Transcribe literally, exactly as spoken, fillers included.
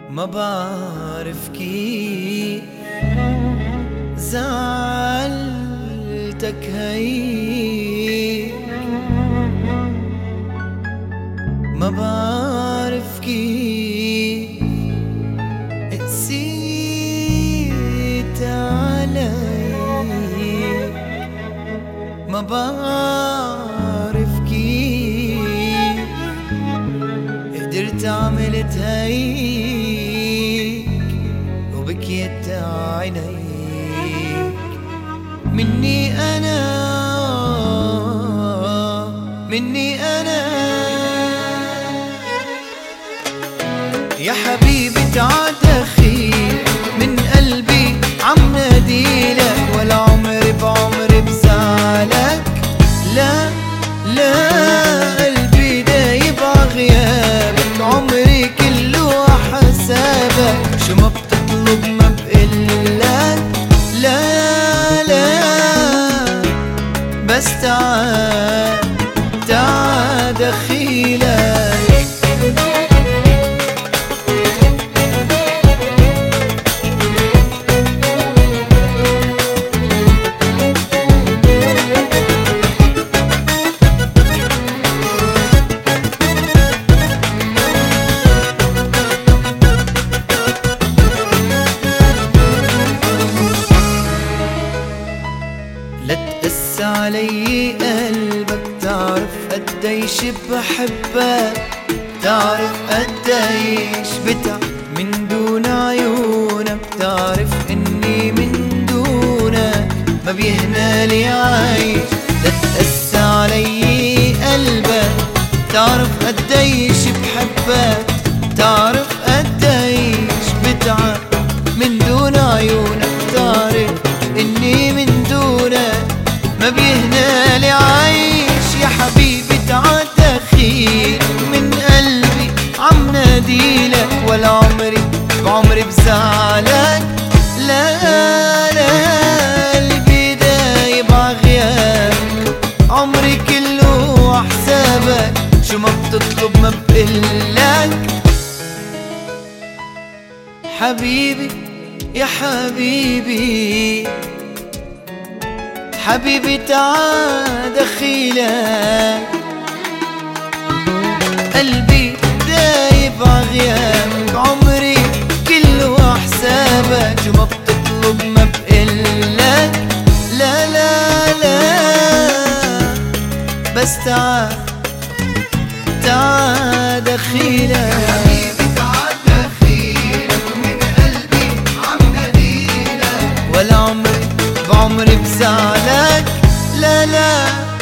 ما بعرف كيف زعلتك هيك، ما بعرف كيف قسيت علي، ما بعرف كيف قدرت عملت هيك وبكيت عينيك. مني أنا مني أنا يا حبيبي تعال دخيل من قلبي عم ناديلك، ولا عمري بعمري بزعلك. لا لا قلبي دايب عغيابك، عمري كله حسابك. شو ما بتطلب ما بقلك، لا لا بس تعال تعال دخيلك. لا تقس علي قلبك، تعرف قديش بحبك، تعرف قديش بتعب من دون عيونك، تعرف اني من دونك ما بيهنالي عايش. لا تقس علي قلبك، تعرف قديش بحبك، تعرف قديش بتعب من دون عيونك، تعرف اني من دونك ما بيهنالي عايش. يا حبيبي تعال دخيل من قلبي عم ناديلك، ولا عمري بعمري بزعلك. لا لا قلبي دايب عغيابك، عمري كله حسابك. شو ما بتطلب ما بقلك. حبيبي يا حبيبي حبيبي تعال دخيلك، قلبي دايب عغيابك، عمري كله حسابك. شو ما بتطلب ما بقلك، لا لا لا بس تعال تعال دخيلك. ولا عمري بعمري بزعلك، لا لا